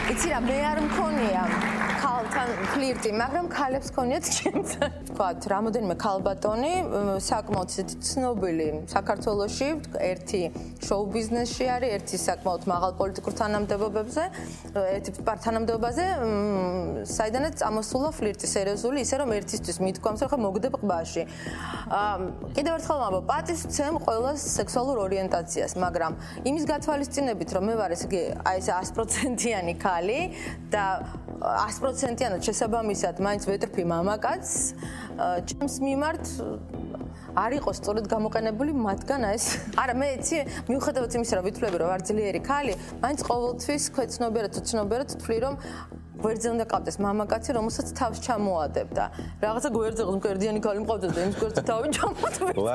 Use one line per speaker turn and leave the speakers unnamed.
იცი რა, მე არ მქონია ქალთან ფლირტი, მაგრამ ქალებს ქონიათ ჩემთან. ვთქვათ, რამოდენიმე ქალბატონი საკმაოდ ცნობილი საქართველოში, ერთი შოუ ბიზნესში არის, ერთი საკმაოდ მაღალ პოლიტიკურ თანამდებობებზე, ერთი თანამდებობაზე, საიდანაც წამოსულა ფლირტი სერიოზული, ისე რომ ერთისთვის მithქვამს, რომ ხა მოგდებ ყბაში. კიდევ ერთხელ ვამბობ, პატივს ვცემ ყველას სექსუალურ ორიენტაციას, მაგრამ იმის გათვალისწინებით, რომ მე ვარ ესე იგი აი ეს 100%-იანი ქალი და 100%-იანად შესაბამისად მაინც ვეტრფი მამაკაცს, ჩემს მიმართ არ იყოს სწორედ გამოყენებული მათგან ეს. არა, მე იცი, მიუხედავად იმისა, რომ ვითვლები, რომ ვარ ძლიერი ქალი, მაინც ყოველთვის ქვეცნობიერად ვთვლი, რომ გვერდზე უნდა ყავდეს მამაკაცი, რომელსაც თავს ჩამოადებდა. რაღაცა გვერდზე მკერდიანი ქალი მყავდეს და იმის გვერდზე თავი ჩამოადებდა.